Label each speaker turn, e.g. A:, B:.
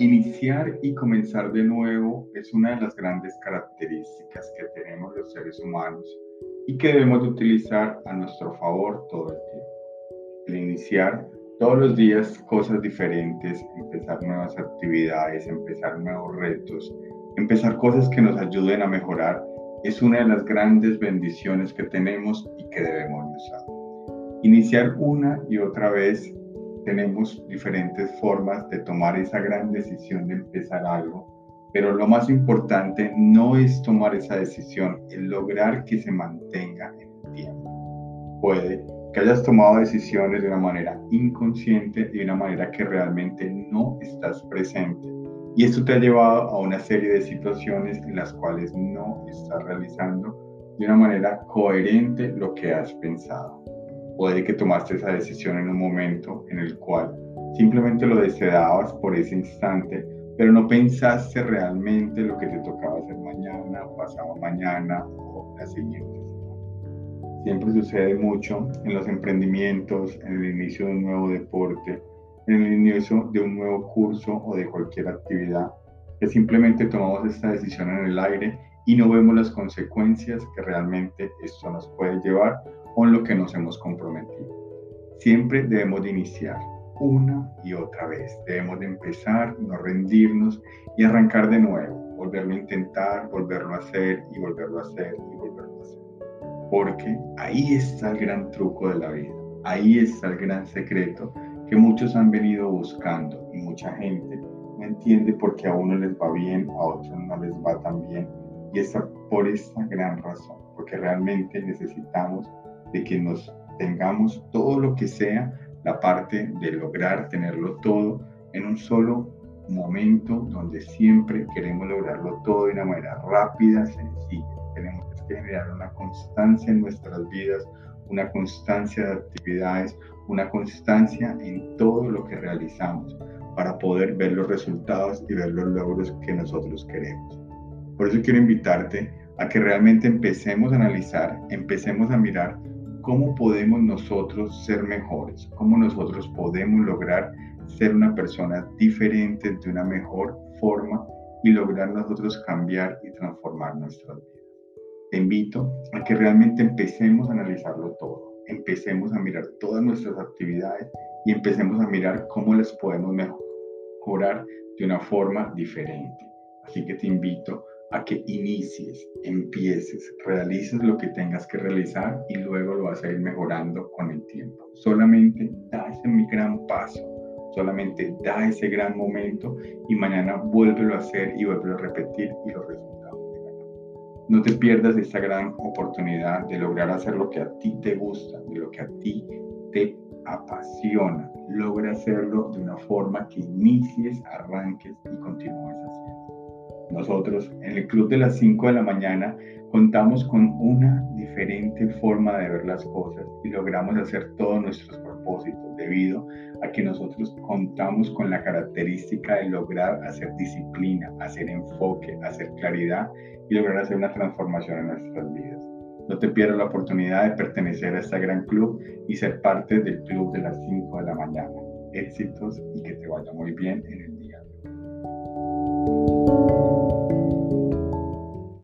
A: Iniciar y comenzar de nuevo es una de las grandes características que tenemos los seres humanos y que debemos de utilizar a nuestro favor todo el tiempo. El iniciar todos los días cosas diferentes, empezar nuevas actividades, empezar nuevos retos, empezar cosas que nos ayuden a mejorar, es una de las grandes bendiciones que tenemos y que debemos usar. Iniciar una y otra vez tenemos diferentes formas de tomar esa gran decisión de empezar algo, pero lo más importante no es tomar esa decisión, es lograr que se mantenga en el tiempo. Puede que hayas tomado decisiones de una manera inconsciente y de una manera que realmente no estás presente. Y esto te ha llevado a una serie de situaciones en las cuales no estás realizando de una manera coherente lo que has pensado. Puede que tomaste esa decisión en un momento en el cual simplemente lo deseabas por ese instante, pero no pensaste realmente lo que te tocaba hacer mañana, pasado mañana o la siguiente semana. Siempre sucede mucho en los emprendimientos, en el inicio de un nuevo deporte, en el inicio de un nuevo curso o de cualquier actividad, que simplemente tomamos esta decisión en el aire y no vemos las consecuencias que realmente esto nos puede llevar con lo que nos hemos comprometido. Siempre debemos de iniciar una y otra vez. Debemos de empezar, no rendirnos y arrancar de nuevo. Volverlo a intentar, volverlo a hacer y volverlo a hacer y volverlo a hacer. Porque ahí está el gran truco de la vida. Ahí está el gran secreto que muchos han venido buscando y mucha gente no entiende por qué a uno les va bien, a otros no les va tan bien. Y es por esta gran razón, porque realmente necesitamos de que nos tengamos todo lo que sea, la parte de lograr tenerlo todo en un solo momento donde siempre queremos lograrlo todo de una manera rápida, sencilla. Tenemos que generar una constancia en nuestras vidas, una constancia de actividades, una constancia en todo lo que realizamos para poder ver los resultados y ver los logros que nosotros queremos. Por eso quiero invitarte a que realmente empecemos a analizar, empecemos a mirar cómo podemos nosotros ser mejores, cómo nosotros podemos lograr ser una persona diferente de una mejor forma y lograr nosotros cambiar y transformar nuestras vidas. Te invito a que realmente empecemos a analizarlo todo, empecemos a mirar todas nuestras actividades y empecemos a mirar cómo las podemos mejorar de una forma diferente. Así que te invito a que inicies, empieces, realices lo que tengas que realizar y luego lo vas a ir mejorando con el tiempo. Solamente da ese gran paso, solamente da ese gran momento y mañana vuélvelo a hacer y vuélvelo a repetir y los resultados llegarán. No te pierdas esta gran oportunidad de lograr hacer lo que a ti te gusta, de lo que a ti te apasiona. Logra hacerlo de una forma que inicies, arranques y continúes haciendo. Nosotros en el Club de las 5 de la mañana contamos con una diferente forma de ver las cosas y logramos hacer todos nuestros propósitos debido a que nosotros contamos con la característica de lograr hacer disciplina, hacer enfoque, hacer claridad y lograr hacer una transformación en nuestras vidas. No te pierdas la oportunidad de pertenecer a este gran club y ser parte del Club de las 5 de la mañana. Éxitos y que te vaya muy bien en el día de hoy.